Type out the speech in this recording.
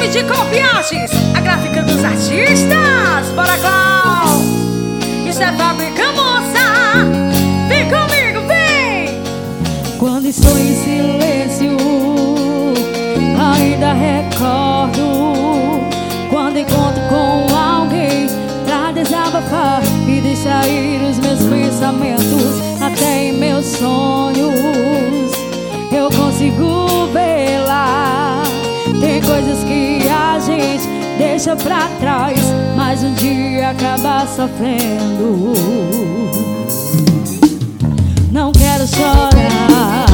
time de copiantes, a gráfica dos artistas. Bora, Clau! Isso é fábrica, moça. Vem comigo, vem! Quando estou em silêncio, ainda recordo quando encontro com alguém pra desabafar e deixar ir os meus pensamentos. Até em meus sonhos eu consigo ver lá. Tem coisas que a gente deixa pra trás, mas um dia acaba sofrendo. Não quero chorar,